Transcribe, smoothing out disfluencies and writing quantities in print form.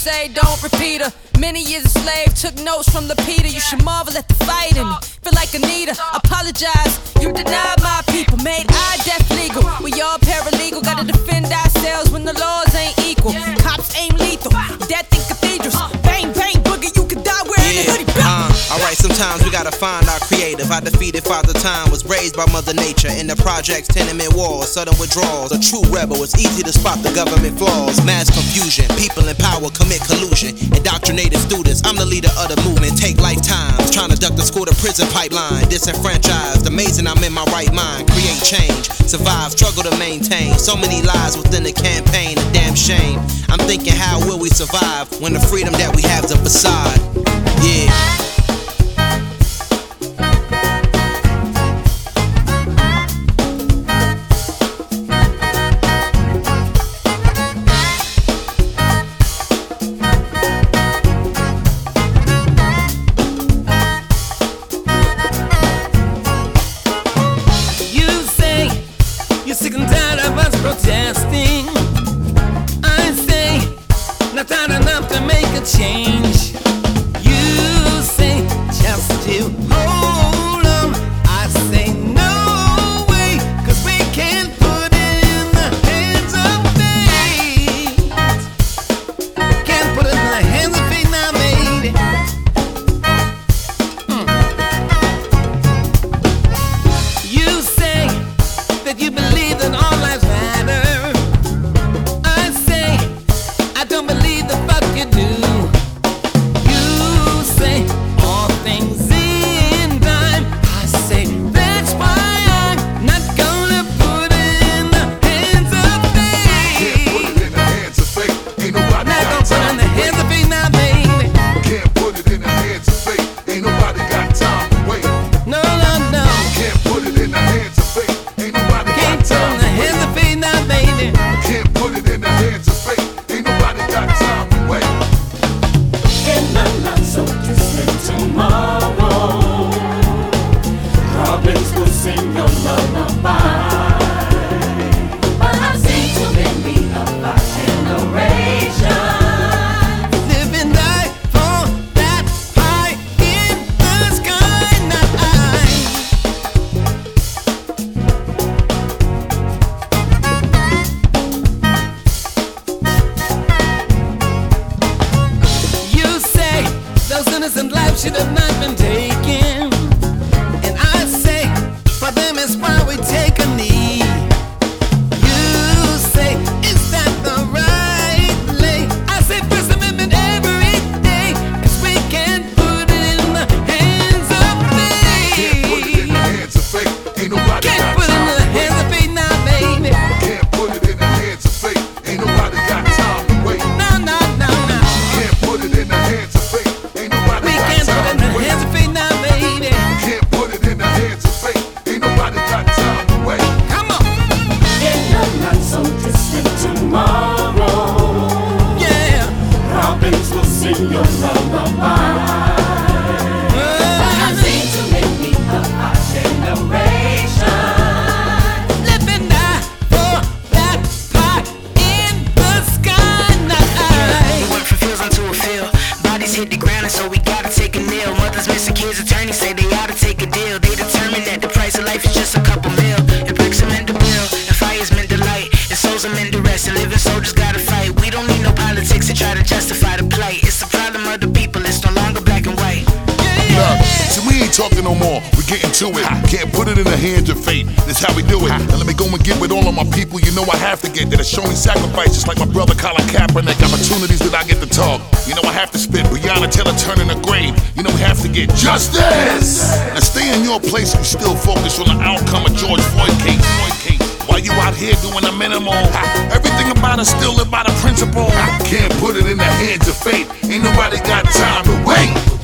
say, don't repeat her. Many years a slave, took notes from the Peter. You should marvel at the fight in me. Feel like Anita, apologize. You denied my people, made our death legal. We all paralegal, gotta defend ourselves when the laws ain't equal. Cops aim lethal, death in cathedrals. Bang, bang, boogie, you could die wearing a hoodie. Alright, sometimes we gotta find our creative. I defeated Father Time, was raised by Mother Nature. In the projects, tenement walls, sudden withdrawals. A true rebel, it's easy to spot the government flaws. Mass confusion, people in power commit collusion. Indoctrinated students, I'm the leader of the movement. Take lifetimes, trying to duck the school to prison pipeline. Disenfranchised, amazing I'm in my right mind. Create change, survive, struggle to maintain. So many lies within the campaign, a damn shame. I'm thinking, how will we survive when the freedom that we have's a facade? Yeah. Sick and tired of us protesting. I say, not tired enough to make a change. You say, just to hold on. I say, no way, 'cause we can't put it in the hands of fate. Can't put it in the hands of fate now, baby. You say that you believe that all lives matter. I say, I don't believe the fuck you do. You say, all things in time. I say, that's why I'm not gonna put it in the hands of fate. Can't put it in the hands of fate. Ain't nobody Not got gonna put it in time the to hands of wait. fate now, baby. Can't put it in the hands of fate. Ain't nobody got time to wait. No, no, no. Can't put it in the hands of fate. Ain't nobody Can't got put it time in to the hands wait. of fate now, baby. Can't put it in the hands of fate. Ain't nobody got time to wait. In the not so distant tomorrow, robins will sing your lullaby. But I've seen too many of our generation Live and die for that high in the sky. Not I. You say those innocent lives should have not been taken, and I say for them it's why we take a knee. You say, is that the right way? I say First Amendment every day, 'cause we can't put it in the hands of Can't put it in fate. the hands of fate. Ain't nobody Can't got put it in time the to wait. hands of fate now, baby. Can't put it in the hands of fate. Ain't nobody got time to wait. No, no, no, no. Can't put it in the hands of fate. Ain't nobody We got can't put it time in to the wait. hands of fate now, baby. Can't put it in the hands of fate. Ain't nobody got time to wait. Come on. in the not so distant tomorrow. Yeah. Robins will sing your lullaby. But I've seen too many of our generation Live and die for that pie in the sky. Not I. We went from fields onto a field. Bodies hit the ground, and so we gotta take a kneel. Mothers missing kids, attorneys say they oughta take a deal. They determine that the price of life is just a couple mil. It breaks them into bill, and fire's meant to light. It souls them into rest, and living soldiers gotta fight. We don't need no politics to try to justify the plight. It's the problem of the people, it's no longer black and white. Look, so we ain't talking no more. We're getting to it. Can't put it in the hands of fate. That's how we do it. Now let me go and get with all of my people. You know I have to get that are showing sacrifices like my brother Colin Kaepernick. Opportunities that I get to talk. You know I have to spit. Breonna Taylor turning the grave. You know we have to get justice. Now stay in your place and still focus on the outcome of George Floyd case. While you out here doing the minimal, everything about us still live by the principle. Can't put it in the hands of fate. Ain't nobody got time to wait.